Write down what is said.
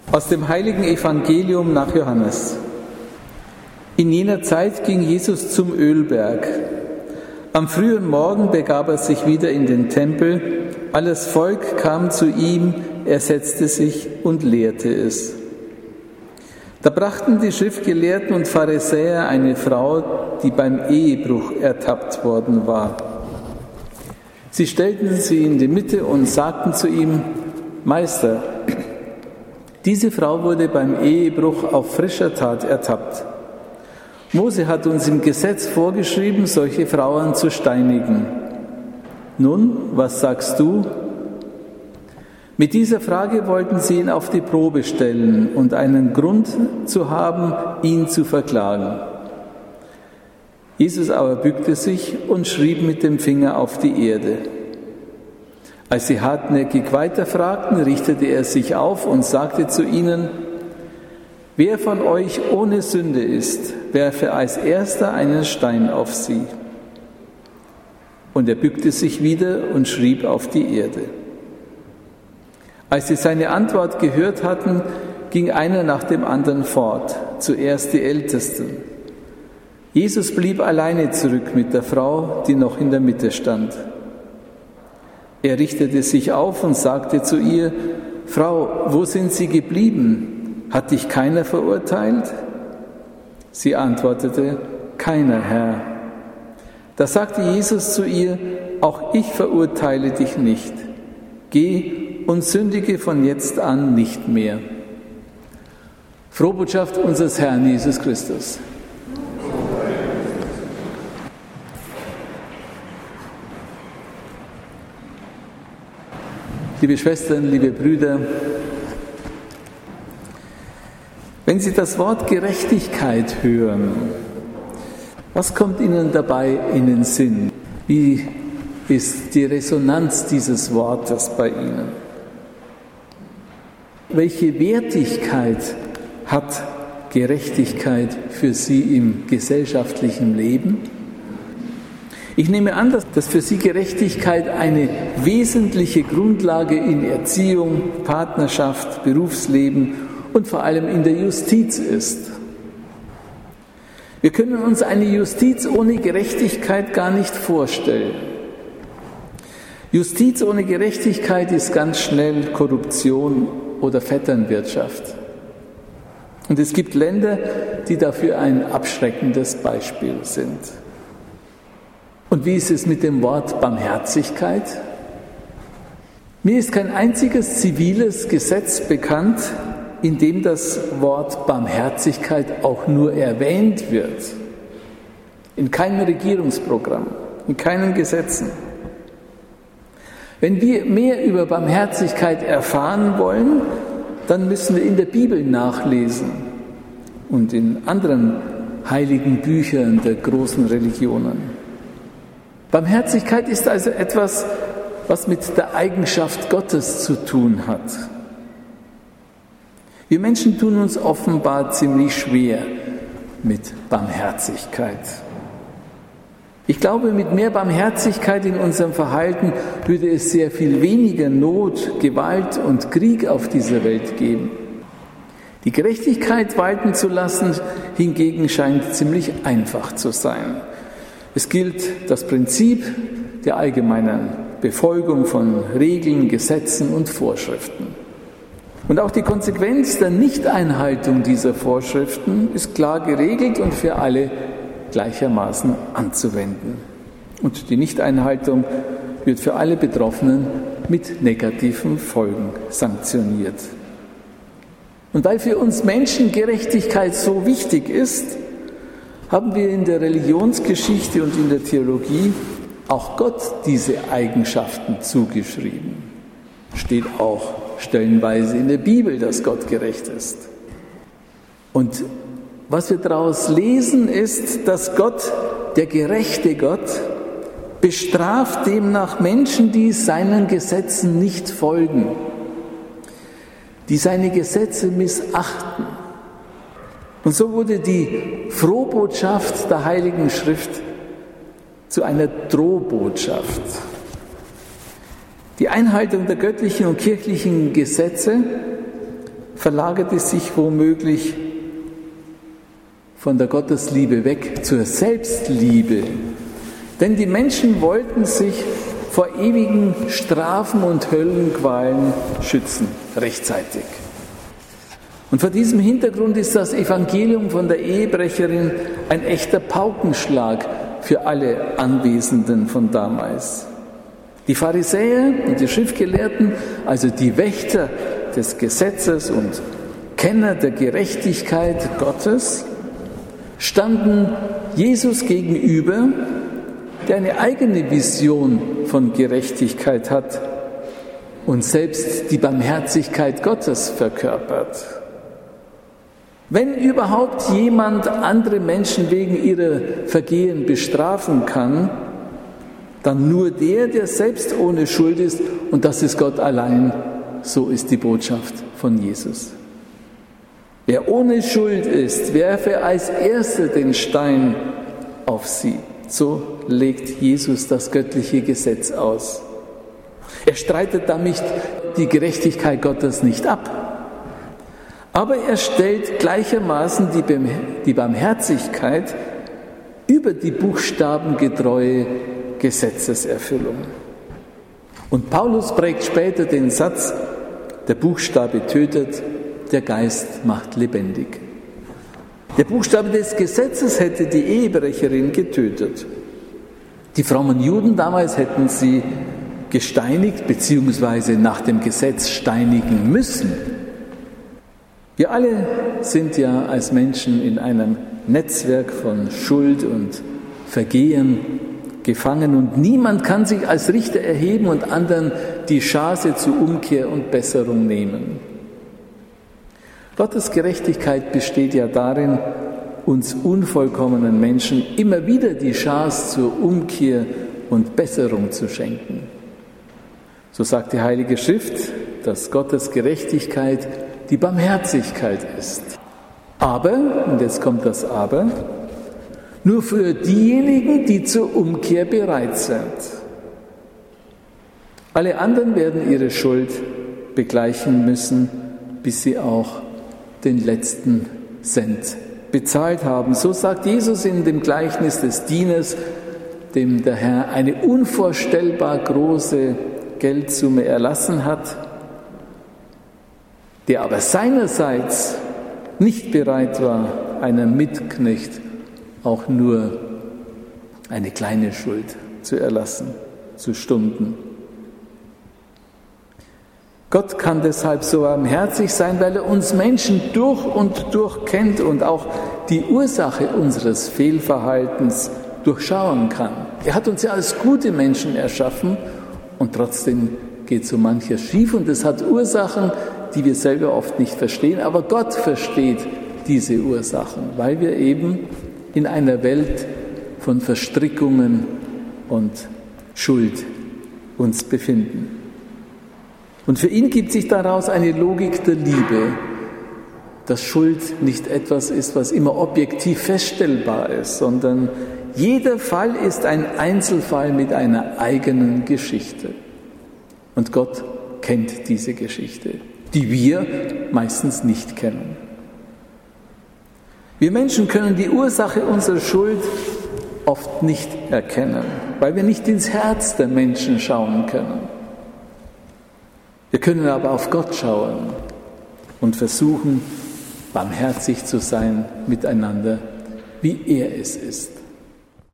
Aus dem heiligen Evangelium nach Johannes. In jener Zeit ging Jesus zum Ölberg. Am frühen Morgen begab er sich wieder in den Tempel. Alles Volk kam zu ihm, er setzte sich und lehrte es. Da brachten die Schriftgelehrten und Pharisäer eine Frau, die beim Ehebruch ertappt worden war. Sie stellten sie in die Mitte und sagten zu ihm: Meister, diese Frau wurde beim Ehebruch auf frischer Tat ertappt. Mose hat uns im Gesetz vorgeschrieben, solche Frauen zu steinigen. Nun, was sagst du? Mit dieser Frage wollten sie ihn auf die Probe stellen und einen Grund zu haben, ihn zu verklagen. Jesus aber bückte sich und schrieb mit dem Finger auf die Erde. Als sie hartnäckig weiterfragten, richtete er sich auf und sagte zu ihnen: Wer von euch ohne Sünde ist, werfe als erster einen Stein auf sie. Und er bückte sich wieder und schrieb auf die Erde. Als sie seine Antwort gehört hatten, ging einer nach dem anderen fort, zuerst die Ältesten. Jesus blieb alleine zurück mit der Frau, die noch in der Mitte stand. Er richtete sich auf und sagte zu ihr: Frau, wo sind Sie geblieben? Hat dich keiner verurteilt? Sie antwortete: Keiner, Herr. Da sagte Jesus zu ihr: Auch ich verurteile dich nicht. Geh und sündige von jetzt an nicht mehr. Frohbotschaft unseres Herrn Jesus Christus. Liebe Schwestern, liebe Brüder, wenn Sie das Wort Gerechtigkeit hören, was kommt Ihnen dabei in den Sinn? Wie ist die Resonanz dieses Wortes bei Ihnen? Welche Wertigkeit hat Gerechtigkeit für Sie im gesellschaftlichen Leben? Ich nehme an, dass für Sie Gerechtigkeit eine wesentliche Grundlage in Erziehung, Partnerschaft, Berufsleben und vor allem in der Justiz ist. Wir können uns eine Justiz ohne Gerechtigkeit gar nicht vorstellen. Justiz ohne Gerechtigkeit ist ganz schnell Korruption oder Vetternwirtschaft. Und es gibt Länder, die dafür ein abschreckendes Beispiel sind. Und wie ist es mit dem Wort Barmherzigkeit? Mir ist kein einziges ziviles Gesetz bekannt, in dem das Wort Barmherzigkeit auch nur erwähnt wird. In keinem Regierungsprogramm, in keinen Gesetzen. Wenn wir mehr über Barmherzigkeit erfahren wollen, dann müssen wir in der Bibel nachlesen und in anderen heiligen Büchern der großen Religionen. Barmherzigkeit ist also etwas, was mit der Eigenschaft Gottes zu tun hat. Wir Menschen tun uns offenbar ziemlich schwer mit Barmherzigkeit. Ich glaube, mit mehr Barmherzigkeit in unserem Verhalten würde es sehr viel weniger Not, Gewalt und Krieg auf dieser Welt geben. Die Gerechtigkeit walten zu lassen, hingegen scheint ziemlich einfach zu sein. Es gilt das Prinzip der allgemeinen Befolgung von Regeln, Gesetzen und Vorschriften. Und auch die Konsequenz der Nichteinhaltung dieser Vorschriften ist klar geregelt und für alle gleichermaßen anzuwenden. Und die Nichteinhaltung wird für alle Betroffenen mit negativen Folgen sanktioniert. Und weil für uns Menschen Gerechtigkeit so wichtig ist, haben wir in der Religionsgeschichte und in der Theologie auch Gott diese Eigenschaften zugeschrieben. Steht auch stellenweise in der Bibel, dass Gott gerecht ist. Und was wir daraus lesen, ist, dass Gott, der gerechte Gott, bestraft demnach Menschen, die seinen Gesetzen nicht folgen, die seine Gesetze missachten. Und so wurde die Frohbotschaft der Heiligen Schrift zu einer Drohbotschaft. Die Einhaltung der göttlichen und kirchlichen Gesetze verlagert es sich womöglich von der Gottesliebe weg zur Selbstliebe. Denn die Menschen wollten sich vor ewigen Strafen und Höllenqualen schützen, rechtzeitig. Und vor diesem Hintergrund ist das Evangelium von der Ehebrecherin ein echter Paukenschlag für alle Anwesenden von damals. Die Pharisäer und die Schriftgelehrten, also die Wächter des Gesetzes und Kenner der Gerechtigkeit Gottes, standen Jesus gegenüber, der eine eigene Vision von Gerechtigkeit hat und selbst die Barmherzigkeit Gottes verkörpert. Wenn überhaupt jemand andere Menschen wegen ihrer Vergehen bestrafen kann, dann nur der selbst ohne Schuld ist, und das ist Gott allein. So ist die Botschaft von Jesus. Wer ohne Schuld ist, werfe als Erster den Stein auf sie. So legt Jesus das göttliche Gesetz aus. Er streitet damit die Gerechtigkeit Gottes nicht ab. Aber er stellt gleichermaßen die Barmherzigkeit über die buchstabengetreue Gesetzeserfüllung. Und Paulus prägt später den Satz: Der Buchstabe tötet, der Geist macht lebendig. Der Buchstabe des Gesetzes hätte die Ehebrecherin getötet. Die frommen Juden damals hätten sie gesteinigt bzw. nach dem Gesetz steinigen müssen. Wir alle sind ja als Menschen in einem Netzwerk von Schuld und Vergehen gefangen und niemand kann sich als Richter erheben und anderen die Chance zur Umkehr und Besserung nehmen. Gottes Gerechtigkeit besteht ja darin, uns unvollkommenen Menschen immer wieder die Chance zur Umkehr und Besserung zu schenken. So sagt die Heilige Schrift, dass Gottes Gerechtigkeit die Barmherzigkeit ist. Aber, und jetzt kommt das Aber, nur für diejenigen, die zur Umkehr bereit sind. Alle anderen werden ihre Schuld begleichen müssen, bis sie auch den letzten Cent bezahlt haben. So sagt Jesus in dem Gleichnis des Dieners, dem der Herr eine unvorstellbar große Geldsumme erlassen hat, der aber seinerseits nicht bereit war, einem Mitknecht auch nur eine kleine Schuld zu erlassen, zu stunden. Gott kann deshalb so barmherzig sein, weil er uns Menschen durch und durch kennt und auch die Ursache unseres Fehlverhaltens durchschauen kann. Er hat uns ja als gute Menschen erschaffen und trotzdem geht so manches schief und es hat Ursachen, die wir selber oft nicht verstehen, aber Gott versteht diese Ursachen, weil wir eben in einer Welt von Verstrickungen und Schuld uns befinden. Und für ihn gibt sich daraus eine Logik der Liebe, dass Schuld nicht etwas ist, was immer objektiv feststellbar ist, sondern jeder Fall ist ein Einzelfall mit einer eigenen Geschichte. Und Gott kennt diese Geschichte, die wir meistens nicht kennen. Wir Menschen können die Ursache unserer Schuld oft nicht erkennen, weil wir nicht ins Herz der Menschen schauen können. Wir können aber auf Gott schauen und versuchen, barmherzig zu sein miteinander, wie er es ist.